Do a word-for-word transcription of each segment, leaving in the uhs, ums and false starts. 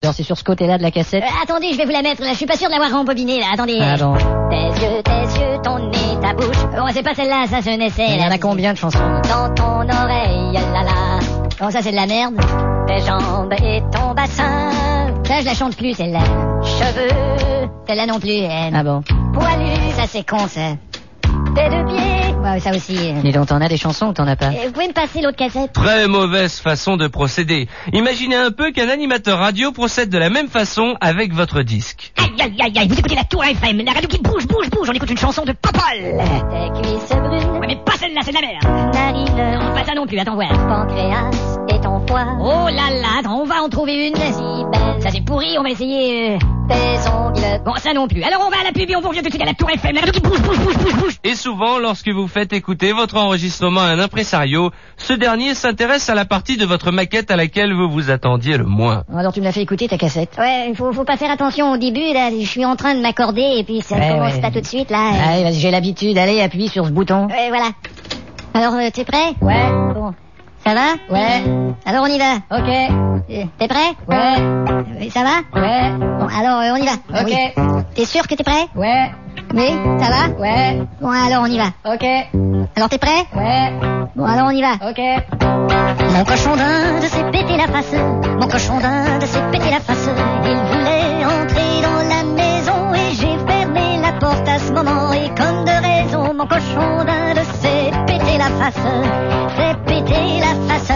Alors c'est sur ce côté-là de la cassette. Euh, attendez, je vais vous la mettre, là, je suis pas sûr de l'avoir rembobinée, là, attendez. Pardon. Tes yeux, tes yeux, ton nez, ta bouche. Bon, c'est pas celle-là, ça, c'est un essai. Il y en a combien de chansons? Dans ton oreille, là là. Bon, ça, c'est de la merde. Tes jambes et ton bassin. Ça, je la chante plus, celle-là. Cheveux, celle-là non plus, elle. Ah bon? Poilu, ça, c'est con, ça. Tes deux pieds. Ouais, ça aussi. euh. Dis donc, t'en as des chansons ou t'en as pas? Euh, vous pouvez me passer l'autre cassette? Très mauvaise façon de procéder. Imaginez un peu qu'un animateur radio procède de la même façon avec votre disque. Aïe, aïe, aïe, aïe, vous écoutez la Tour F M, la radio qui bouge, bouge, bouge, on écoute une chanson de Popol. Tes cuisses brunes. Ouais, mais pas celle-là, c'est de la merde. Narine. Non, pas ça non plus, attends voir. Pancréas et ton foie. Oh là là, attends, on va en trouver une. Si belle. Ça c'est pourri, on va essayer, euh... tes ongles. Bon, ça non plus. Alors on va à la pub et on vous revient tout de suite à la Tour F M, la radio qui bouge, bouge, bouge, bouge, bouge. Et souvent, lorsque vous faites écouter votre enregistrement à un impresario, ce dernier s'intéresse à la partie de votre maquette à laquelle vous vous attendiez le moins. Alors tu me l'as fait écouter ta cassette? Ouais, faut, faut pas faire attention au début, là. Je suis en train de m'accorder et puis ça Ouais, commence ouais. pas tout de suite, là. Allez, vas-y, j'ai l'habitude. Allez, appuie sur ce bouton. Ouais, voilà. Alors, euh, t'es prêt? Ouais. Bon. Ça va? Ouais. Alors on y va. Ok. Euh, T'es prêt? Ouais. Euh, Ça va? Ouais. Bon, alors euh, on y va. Ok. Oui. T'es sûr que t'es prêt? Ouais. Oui, ça va? Ouais. Bon, alors on y va. Ok. Alors t'es prêt? Ouais. Bon, alors on y va. Ok. Mon cochon d'Inde s'est pété la face. Mon cochon d'Inde s'est pété la face. Il voulait entrer dans la maison et j'ai fermé la porte à ce moment. Et comme de raison, mon cochon d'Inde s'est pété la face. S'est pété la face.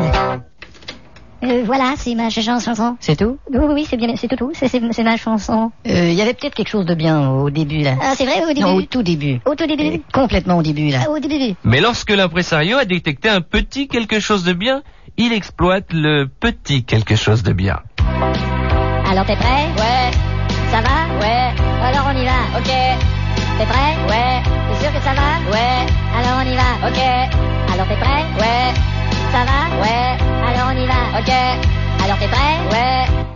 Euh, voilà, c'est ma ch- chanson. C'est tout? Oui, oui, oui, c'est bien, c'est tout, tout. C'est, c'est, c'est ma chanson. Euh, il y avait peut-être quelque chose de bien au début, là. Ah, c'est vrai, au début? Non, au tout début. Au tout début? Euh, complètement au début, là. Ah, au début. Mais lorsque l'impresario a détecté un petit quelque chose de bien, il exploite le petit quelque chose de bien. Alors t'es prêt? Ouais. Ça va? Ouais. Alors on y va. Ok. T'es prêt? Ouais. T'es sûr que ça va? Ouais. Alors on y va. Ok. Alors t'es prêt? Ouais. Ça va? Ouais. Alors on y va. Ok. Alors t'es prêt? Ouais.